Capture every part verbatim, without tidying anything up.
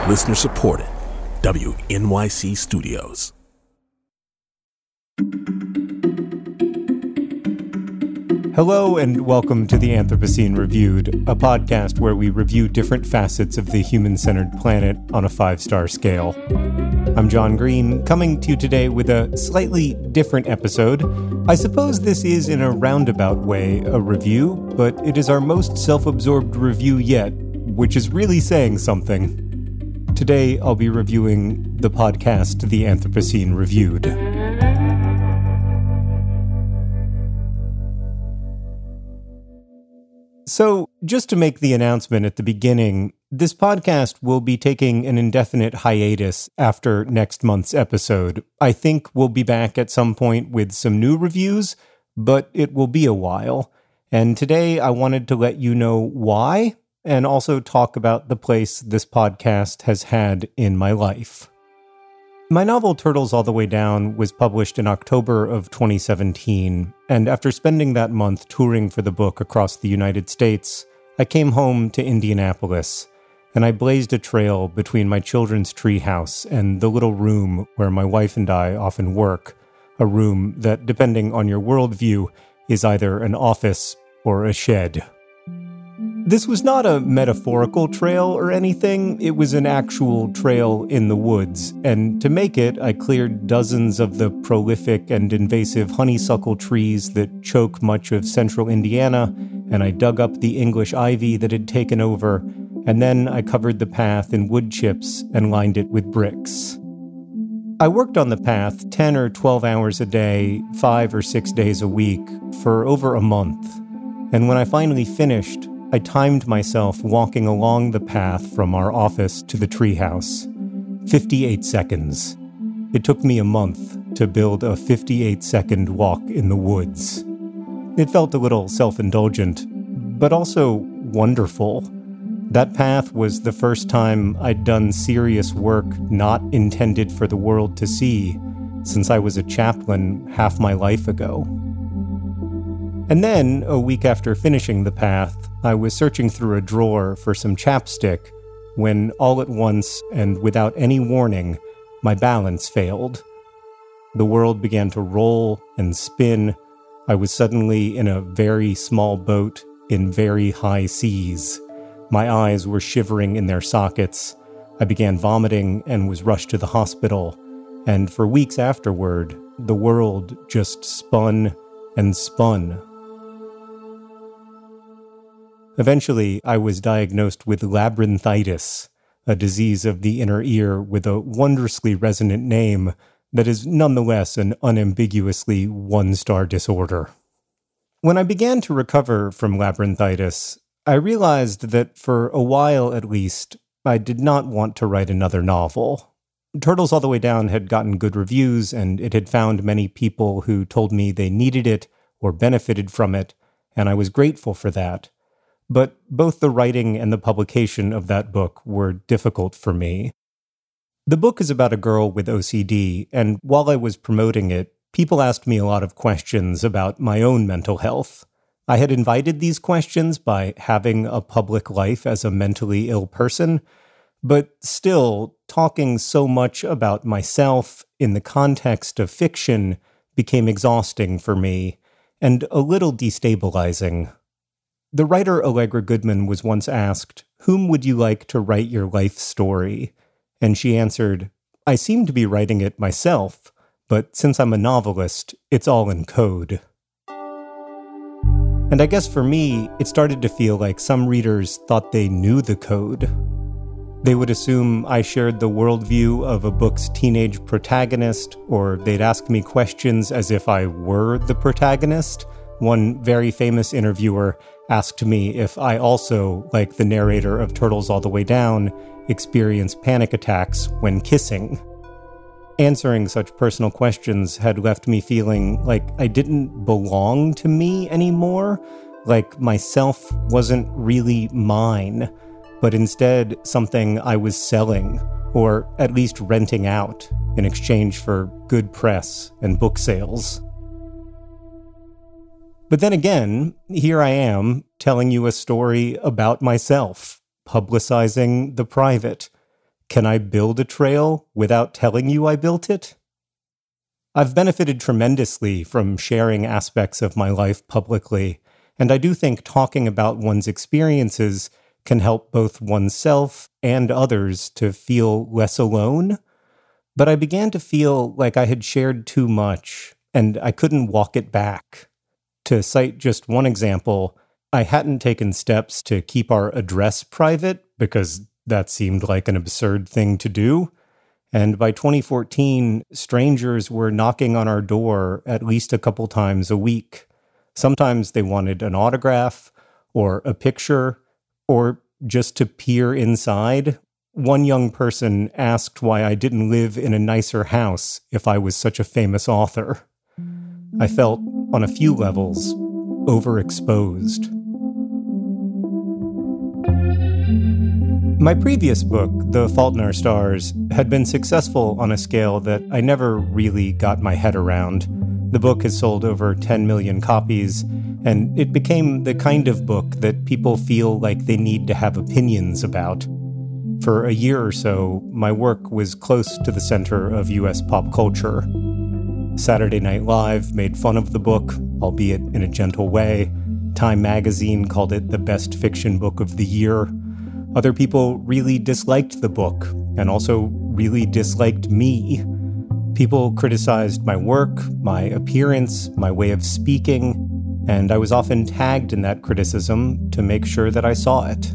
Listener supported. W N Y C Studios. Hello and welcome to the Anthropocene Reviewed, a podcast where we review different facets of the human-centered planet on a five-star scale. I'm John Green, coming to you today with a slightly different episode. I suppose this is, in a roundabout way, a review, but it is our most self-absorbed review yet, which is really saying something. Today, I'll be reviewing the podcast The Anthropocene Reviewed. So, just to make the announcement at the beginning, this podcast will be taking an indefinite hiatus after next month's episode. I think we'll be back at some point with some new reviews, but it will be a while. And today I wanted to let you know why, and also talk about the place this podcast has had in my life. My novel Turtles All the Way Down was published in October of twenty seventeen, and after spending that month touring for the book across the United States, I came home to Indianapolis, and I blazed a trail between my children's treehouse and the little room where my wife and I often work, a room that, depending on your worldview, is either an office or a shed. This was not a metaphorical trail or anything, it was an actual trail in the woods, and to make it, I cleared dozens of the prolific and invasive honeysuckle trees that choke much of central Indiana, and I dug up the English ivy that had taken over, and then I covered the path in wood chips and lined it with bricks. I worked on the path ten or twelve hours a day, five or six days a week, for over a month, and when I finally finished, I timed myself walking along the path from our office to the treehouse. fifty-eight seconds. It took me a month to build a fifty-eight second walk in the woods. It felt a little self-indulgent, but also wonderful. That path was the first time I'd done serious work not intended for the world to see since I was a chaplain half my life ago. And then, a week after finishing the path, I was searching through a drawer for some chapstick when, all at once and without any warning, my balance failed. The world began to roll and spin. I was suddenly in a very small boat in very high seas. My eyes were shivering in their sockets. I began vomiting and was rushed to the hospital. And for weeks afterward, the world just spun and spun. Eventually, I was diagnosed with labyrinthitis, a disease of the inner ear with a wondrously resonant name that is nonetheless an unambiguously one-star disorder. When I began to recover from labyrinthitis, I realized that for a while at least, I did not want to write another novel. Turtles All the Way Down had gotten good reviews, and it had found many people who told me they needed it or benefited from it, and I was grateful for that. But both the writing and the publication of that book were difficult for me. The book is about a girl with O C D, and while I was promoting it, people asked me a lot of questions about my own mental health. I had invited these questions by having a public life as a mentally ill person, but still, talking so much about myself in the context of fiction became exhausting for me, and a little destabilizing. The writer Allegra Goodman was once asked, "Whom would you like to write your life story?" And she answered, "I seem to be writing it myself, but since I'm a novelist, it's all in code." And I guess for me, it started to feel like some readers thought they knew the code. They would assume I shared the worldview of a book's teenage protagonist, or they'd ask me questions as if I were the protagonist. One very famous interviewer asked me if I also, like the narrator of Turtles All the Way Down, experience panic attacks when kissing. Answering such personal questions had left me feeling like I didn't belong to me anymore, like myself wasn't really mine, but instead something I was selling, or at least renting out, in exchange for good press and book sales. But then again, here I am, telling you a story about myself, publicizing the private. can I build a trail without telling you I built it? I've benefited tremendously from sharing aspects of my life publicly, and I do think talking about one's experiences can help both oneself and others to feel less alone. But I began to feel like I had shared too much, and I couldn't walk it back. To cite just one example, I hadn't taken steps to keep our address private because that seemed like an absurd thing to do. And by twenty fourteen, strangers were knocking on our door at least a couple times a week. Sometimes they wanted an autograph or a picture or just to peer inside. One young person asked why I didn't live in a nicer house if I was such a famous author. I felt, on a few levels, overexposed. My previous book, The Fault in Our Stars, had been successful on a scale that I never really got my head around. The book has sold over ten million copies, and it became the kind of book that people feel like they need to have opinions about. For a year or so, my work was close to the center of U S pop culture. Saturday Night Live made fun of the book, albeit in a gentle way. Time magazine called it the best fiction book of the year. Other people really disliked the book, and also really disliked me. People criticized my work, my appearance, my way of speaking, and I was often tagged in that criticism to make sure that I saw it.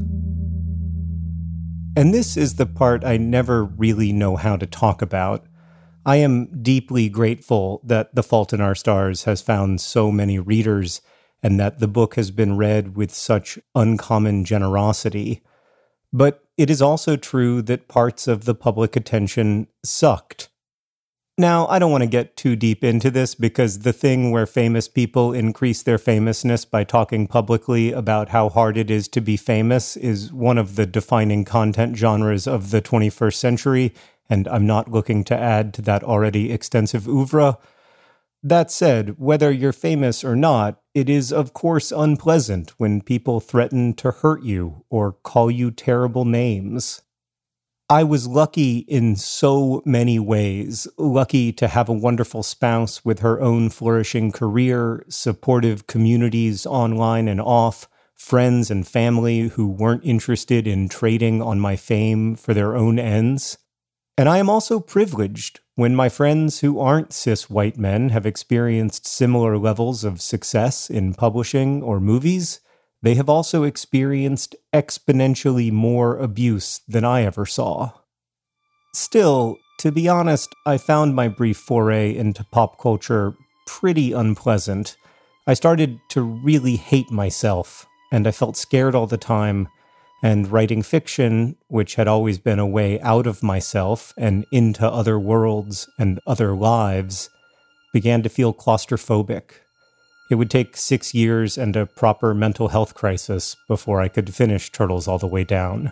And this is the part I never really know how to talk about. I am deeply grateful that The Fault in Our Stars has found so many readers, and that the book has been read with such uncommon generosity. But it is also true that parts of the public attention sucked. Now, I don't want to get too deep into this because the thing where famous people increase their famousness by talking publicly about how hard it is to be famous is one of the defining content genres of the twenty-first century, and I'm not looking to add to that already extensive oeuvre. That said, whether you're famous or not, it is of course unpleasant when people threaten to hurt you or call you terrible names. I was lucky in so many ways, lucky to have a wonderful spouse with her own flourishing career, supportive communities online and off, friends and family who weren't interested in trading on my fame for their own ends. And I am also privileged when my friends who aren't cis white men have experienced similar levels of success in publishing or movies. They have also experienced exponentially more abuse than I ever saw. Still, to be honest, I found my brief foray into pop culture pretty unpleasant. I started to really hate myself, and I felt scared all the time, and writing fiction, which had always been a way out of myself and into other worlds and other lives, began to feel claustrophobic. It would take six years and a proper mental health crisis before I could finish Turtles All the Way Down.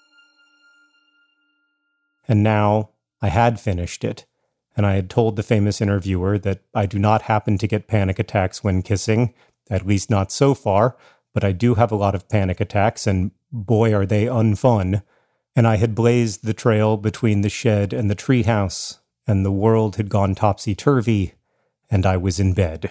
And now I had finished it, and I had told the famous interviewer that I do not happen to get panic attacks when kissing, at least not so far, but I do have a lot of panic attacks, and boy are they unfun. And I had blazed the trail between the shed and the treehouse, and the world had gone topsy-turvy, and I was in bed.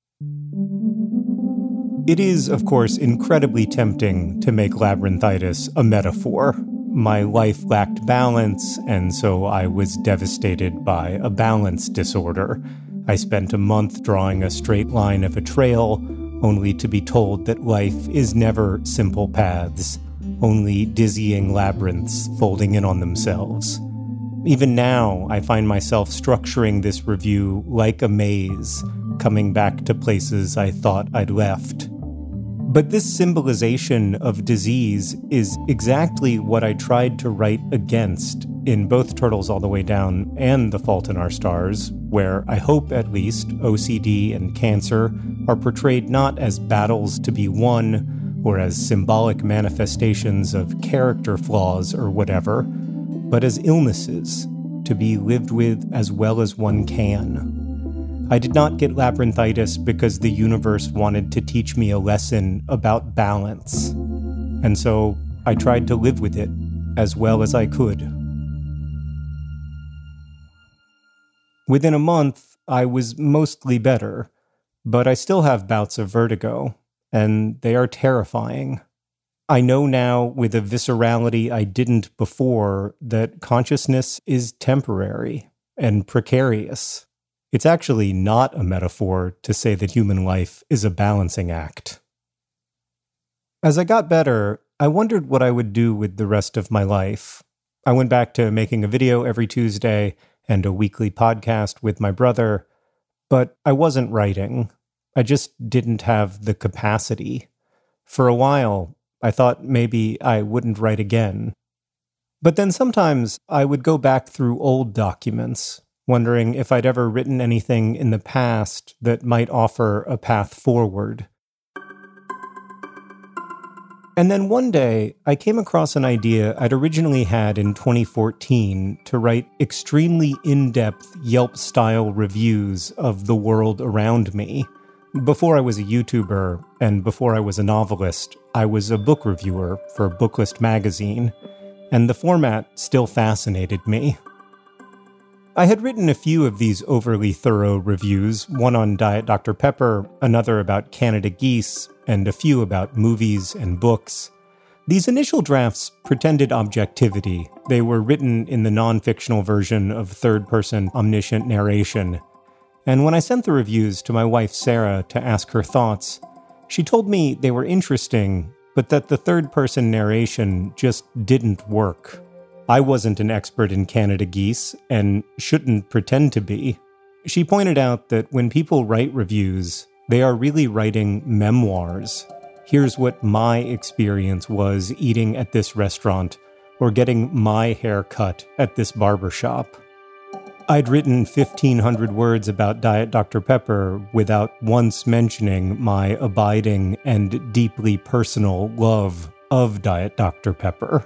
It is, of course, incredibly tempting to make labyrinthitis a metaphor. My life lacked balance, and so I was devastated by a balance disorder. I spent a month drawing a straight line of a trail, only to be told that life is never simple paths, only dizzying labyrinths folding in on themselves. Even now, I find myself structuring this review like a maze, coming back to places I thought I'd left. But this symbolization of disease is exactly what I tried to write against in both Turtles All the Way Down and The Fault in Our Stars, where I hope at least O C D and cancer are portrayed not as battles to be won or as symbolic manifestations of character flaws or whatever, but as illnesses to be lived with as well as one can. I did not get labyrinthitis because the universe wanted to teach me a lesson about balance, and so I tried to live with it as well as I could. Within a month, I was mostly better, but I still have bouts of vertigo, and they are terrifying. I know now with a viscerality I didn't before that consciousness is temporary and precarious. It's actually not a metaphor to say that human life is a balancing act. As I got better, I wondered what I would do with the rest of my life. I went back to making a video every Tuesday and a weekly podcast with my brother, but I wasn't writing. I just didn't have the capacity. For a while, I thought maybe I wouldn't write again. But then sometimes I would go back through old documents, wondering if I'd ever written anything in the past that might offer a path forward. And then one day, I came across an idea I'd originally had in twenty fourteen to write extremely in-depth Yelp-style reviews of the world around me. Before I was a YouTuber, and before I was a novelist, I was a book reviewer for Booklist magazine, and the format still fascinated me. I had written a few of these overly thorough reviews, one on Diet Doctor Pepper, another about Canada Geese, and a few about movies and books. These initial drafts pretended objectivity. They were written in the non-fictional version of third-person omniscient narration. And when I sent the reviews to my wife Sarah to ask her thoughts, she told me they were interesting, but that the third-person narration just didn't work. I wasn't an expert in Canada Geese, and shouldn't pretend to be. She pointed out that when people write reviews, they are really writing memoirs. Here's what my experience was eating at this restaurant, or getting my hair cut at this barbershop. I'd written fifteen hundred words about Diet Doctor Pepper without once mentioning my abiding and deeply personal love of Diet Doctor Pepper.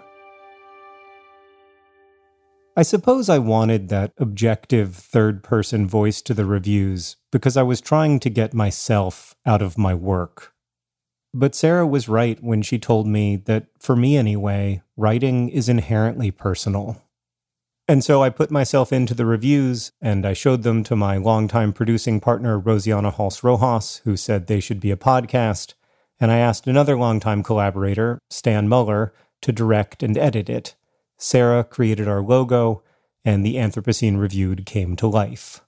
I suppose I wanted that objective third-person voice to the reviews because I was trying to get myself out of my work. But Sarah was right when she told me that, for me anyway, writing is inherently personal. And so I put myself into the reviews, and I showed them to my longtime producing partner, Rosianna Halse-Rojas, who said they should be a podcast, and I asked another longtime collaborator, Stan Muller, to direct and edit it. Sarah created our logo, and the Anthropocene Reviewed came to life.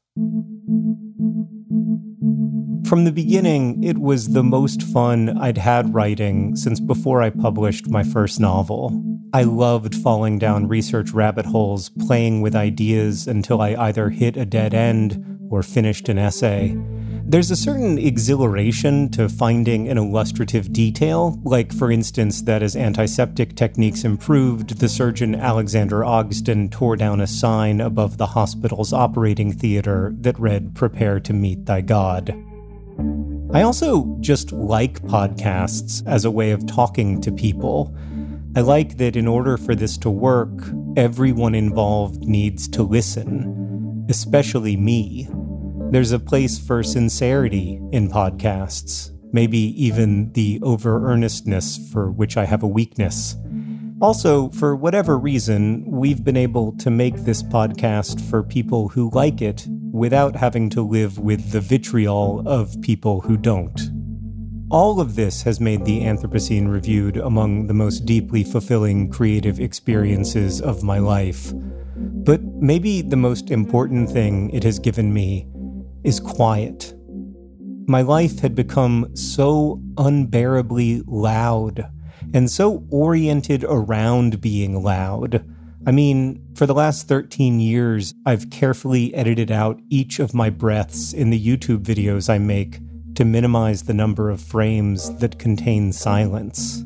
From the beginning, it was the most fun I'd had writing since before I published my first novel. I loved falling down research rabbit holes, playing with ideas until I either hit a dead end or finished an essay. There's a certain exhilaration to finding an illustrative detail, like, for instance, that as antiseptic techniques improved, the surgeon Alexander Ogston tore down a sign above the hospital's operating theater that read, "Prepare to meet thy God." I also just like podcasts as a way of talking to people. I like that in order for this to work, everyone involved needs to listen, especially me. There's a place for sincerity in podcasts, maybe even the over-earnestness for which I have a weakness. Also, for whatever reason, we've been able to make this podcast for people who like it without having to live with the vitriol of people who don't. All of this has made the Anthropocene Reviewed among the most deeply fulfilling creative experiences of my life. But maybe the most important thing it has given me is quiet. My life had become so unbearably loud, and so oriented around being loud. I mean, for the last thirteen years, I've carefully edited out each of my breaths in the YouTube videos I make to minimize the number of frames that contain silence.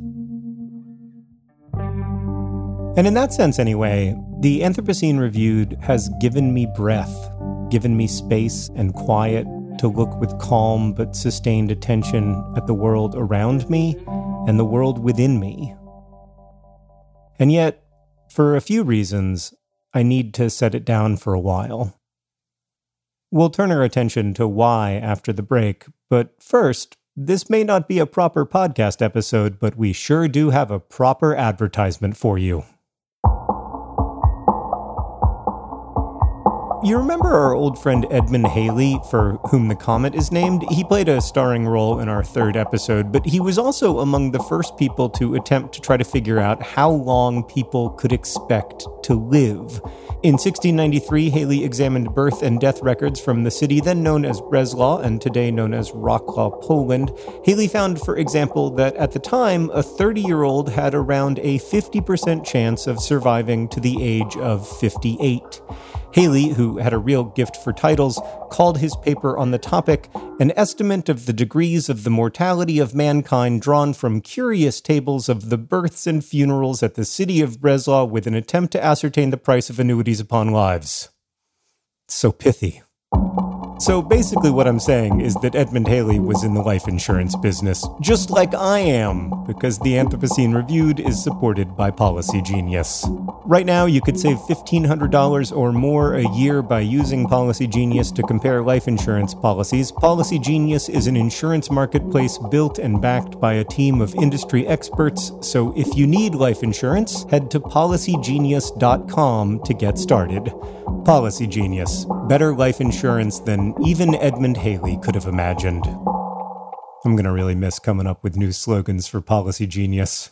And in that sense, anyway, the Anthropocene Reviewed has given me breath, given me space and quiet to look with calm but sustained attention at the world around me and the world within me. And yet, for a few reasons, I need to set it down for a while. We'll turn our attention to why after the break, but first, this may not be a proper podcast episode, but we sure do have a proper advertisement for you. You remember our old friend Edmund Halley, for whom the comet is named? He played a starring role in our third episode, but he was also among the first people to attempt to try to figure out how long people could expect to live. In sixteen ninety-three, Halley examined birth and death records from the city then known as Breslau and today known as Wrocław, Poland. Halley found, for example, that at the time, a thirty-year-old had around a fifty percent chance of surviving to the age of fifty-eight. Halley, who had a real gift for titles, called his paper on the topic An Estimate of the Degrees of the Mortality of Mankind Drawn from Curious Tables of the Births and Funerals at the City of Breslau with an Attempt to Ascertain the Price of Annuities upon Lives. So pithy. So basically what I'm saying is that Edmund Halley was in the life insurance business, just like I am, because the Anthropocene Reviewed is supported by Policy Genius. Right now, you could save fifteen hundred dollars or more a year by using Policy Genius to compare life insurance policies. Policy Genius is an insurance marketplace built and backed by a team of industry experts, so if you need life insurance, head to policy genius dot com to get started. Policy Genius. Better life insurance than even Edmund Halley could have imagined. I'm going to really miss coming up with new slogans for Policy Genius.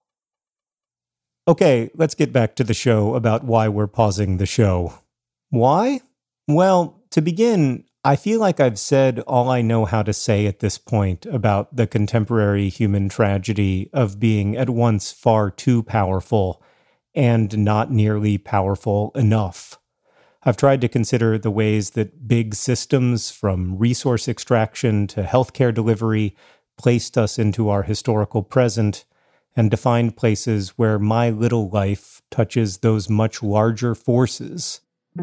Okay, let's get back to the show about why we're pausing the show. Why? Well, to begin, I feel like I've said all I know how to say at this point about the contemporary human tragedy of being at once far too powerful and not nearly powerful enough. I've tried to consider the ways that big systems, from resource extraction to healthcare delivery, placed us into our historical present, and defined places where my little life touches those much larger forces.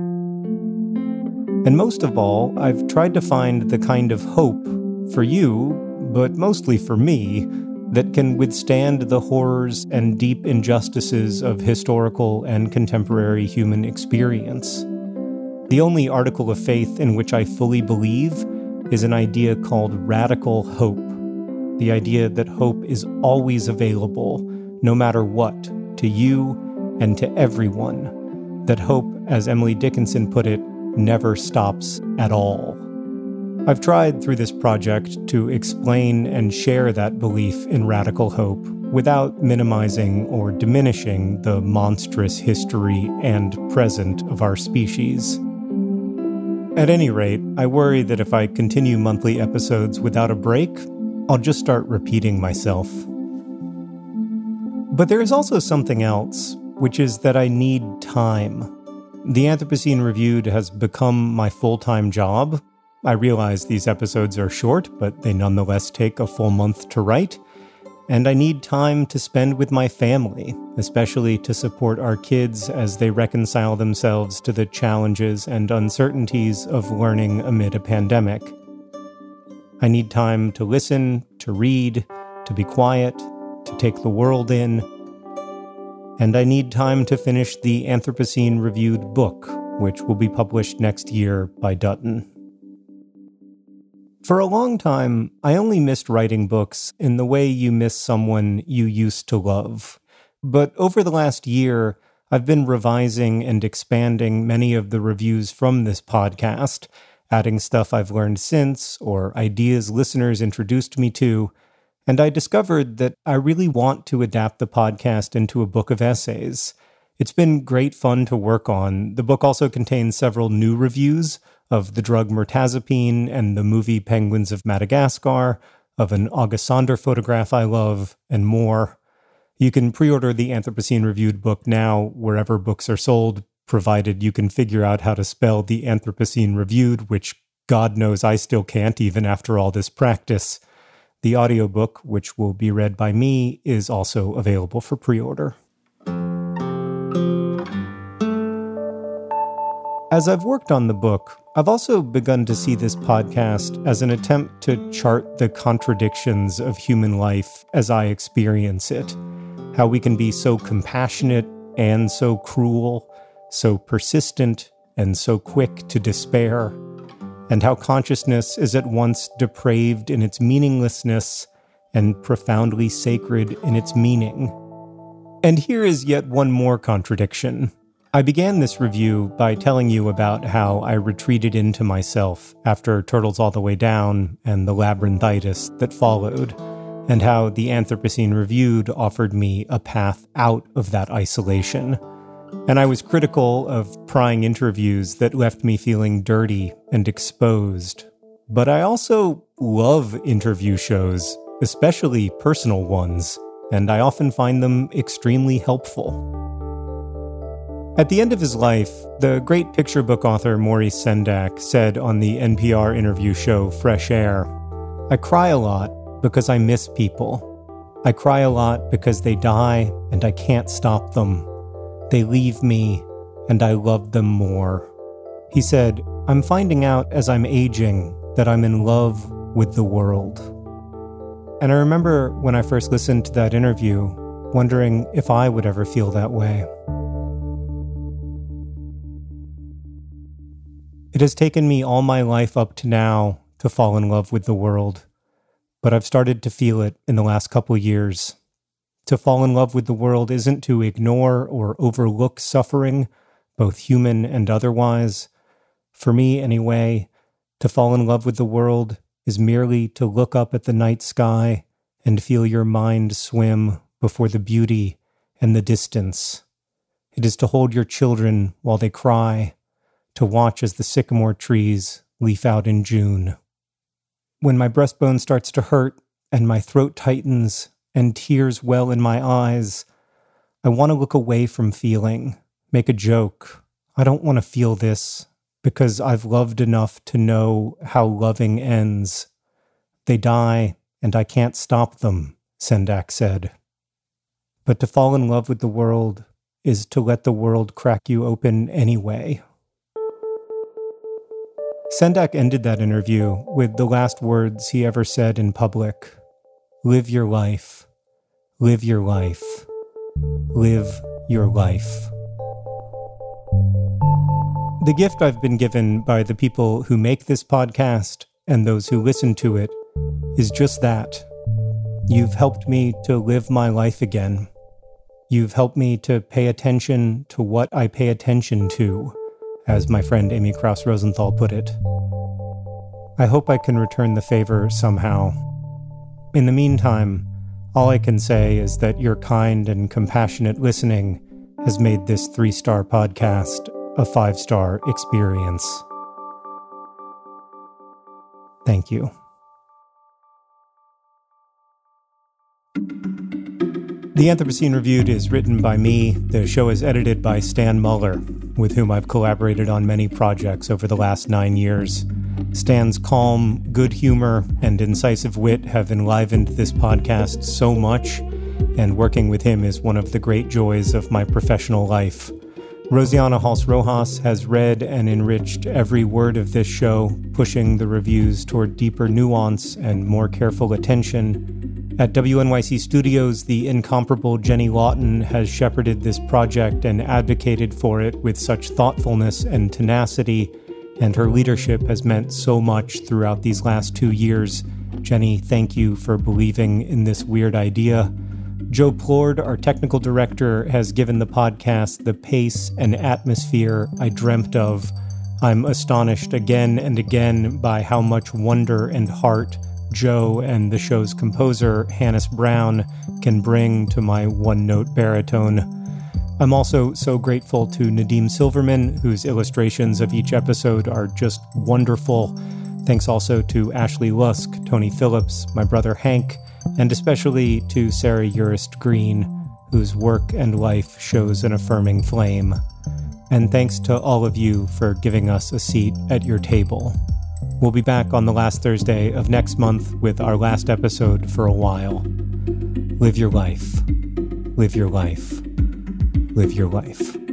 And most of all, I've tried to find the kind of hope for you, but mostly for me, that can withstand the horrors and deep injustices of historical and contemporary human experience. The only article of faith in which I fully believe is an idea called radical hope. The idea that hope is always available, no matter what, to you and to everyone. That hope, as Emily Dickinson put it, never stops at all. I've tried through this project to explain and share that belief in radical hope without minimizing or diminishing the monstrous history and present of our species. At any rate, I worry that if I continue monthly episodes without a break, I'll just start repeating myself. But there is also something else, which is that I need time. The Anthropocene Reviewed has become my full-time job. I realize these episodes are short, but they nonetheless take a full month to write. And I need time to spend with my family, especially to support our kids as they reconcile themselves to the challenges and uncertainties of learning amid a pandemic. I need time to listen, to read, to be quiet, to take the world in. And I need time to finish the Anthropocene Reviewed book, which will be published next year by Dutton. For a long time, I only missed writing books in the way you miss someone you used to love. But over the last year, I've been revising and expanding many of the reviews from this podcast, adding stuff I've learned since, or ideas listeners introduced me to, and I discovered that I really want to adapt the podcast into a book of essays. It's been great fun to work on. The book also contains several new reviews of the drug mirtazapine and the movie Penguins of Madagascar, of an August Sander photograph I love, and more. You can pre-order the Anthropocene Reviewed book now wherever books are sold, provided you can figure out how to spell the Anthropocene Reviewed, which God knows I still can't even after all this practice. The audiobook, which will be read by me, is also available for pre-order. As I've worked on the book, I've also begun to see this podcast as an attempt to chart the contradictions of human life as I experience it. How we can be so compassionate and so cruel, so persistent and so quick to despair, and how consciousness is at once depraved in its meaninglessness and profoundly sacred in its meaning. And here is yet one more contradiction. I began this review by telling you about how I retreated into myself after Turtles All the Way Down and the labyrinthitis that followed, and how the Anthropocene Reviewed offered me a path out of that isolation. And I was critical of prying interviews that left me feeling dirty and exposed. But I also love interview shows, especially personal ones, and I often find them extremely helpful. At the end of his life, the great picture book author Maurice Sendak said on the N P R interview show Fresh Air, "I cry a lot because I miss people. I cry a lot because they die and I can't stop them. They leave me and I love them more." He said, "I'm finding out as I'm aging that I'm in love with the world." And I remember when I first listened to that interview, wondering if I would ever feel that way. It has taken me all my life up to now to fall in love with the world, but I've started to feel it in the last couple years. To fall in love with the world isn't to ignore or overlook suffering, both human and otherwise. For me, anyway, to fall in love with the world is merely to look up at the night sky and feel your mind swim before the beauty and the distance. It is to hold your children while they cry, to watch as the sycamore trees leaf out in June. When my breastbone starts to hurt and my throat tightens and tears well in my eyes, I want to look away from feeling, make a joke. I don't want to feel this because I've loved enough to know how loving ends. They die and I can't stop them, Sendak said. But to fall in love with the world is to let the world crack you open anyway. Sendak ended that interview with the last words he ever said in public. Live your life. Live your life. Live your life. The gift I've been given by the people who make this podcast and those who listen to it is just that. You've helped me to live my life again. You've helped me to pay attention to what I pay attention to, as my friend Amy Krauss Rosenthal put it. I hope I can return the favor somehow. In the meantime, all I can say is that your kind and compassionate listening has made this three-star podcast a five-star experience. Thank you. The Anthropocene Reviewed is written by me. The show is edited by Stan Muller, with whom I've collaborated on many projects over the last nine years. Stan's calm, good humor, and incisive wit have enlivened this podcast so much, and working with him is one of the great joys of my professional life. Rosianna Halse Rojas has read and enriched every word of this show, pushing the reviews toward deeper nuance and more careful attention. At W N Y C Studios, the incomparable Jenny Lawton has shepherded this project and advocated for it with such thoughtfulness and tenacity, and her leadership has meant so much throughout these last two years. Jenny, thank you for believing in this weird idea. Joe Plord, our technical director, has given the podcast the pace and atmosphere I dreamt of. I'm astonished again and again by how much wonder and heart Joe and the show's composer, Hannes Brown, can bring to my one-note baritone. I'm also so grateful to Nadim Silverman, whose illustrations of each episode are just wonderful. Thanks also to Ashley Lusk, Tony Phillips, my brother Hank, and especially to Sarah Urist Green, whose work and life shows an affirming flame. And thanks to all of you for giving us a seat at your table. We'll be back on the last Thursday of next month with our last episode for a while. Live your life. Live your life. Live your life.